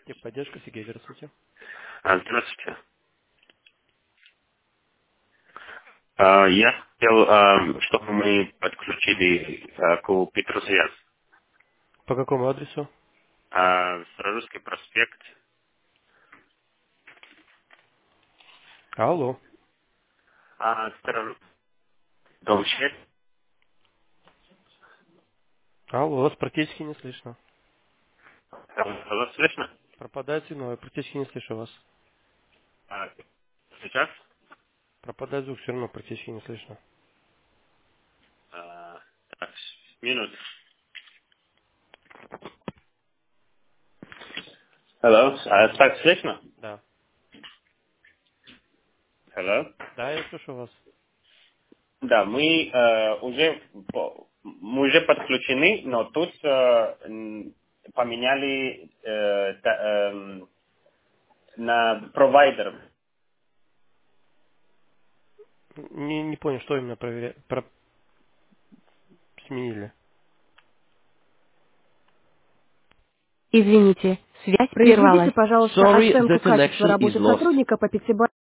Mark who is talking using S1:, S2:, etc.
S1: Техподдержка, Сергей, здравствуйте.
S2: Здравствуйте. Я хотел, чтобы мы подключили компьютер связь.
S1: По какому адресу?
S2: Старорусский проспект.
S1: Алло.
S2: Старорусский дом 6.
S1: Алло, вас практически не слышно.
S2: Вас слышно?
S1: Пропадает сигнал, я практически не слышу вас.
S2: А, Сейчас?
S1: Пропадает звук, все равно практически не слышно.
S2: Так, минут. Hello. Так слышно?
S1: Да.
S2: Hello.
S1: Да, я слышу вас.
S2: Да, мы уже подключены, но тут поменяли на провайдер.
S1: Не понял, что именно сменили.
S3: Извините, связь
S4: Произведите,
S3: прервалась.
S4: пожалуйста,
S3: Sorry, the
S4: оценку качества
S3: connection is
S4: работы
S3: lost.
S4: сотрудника по пятибалльной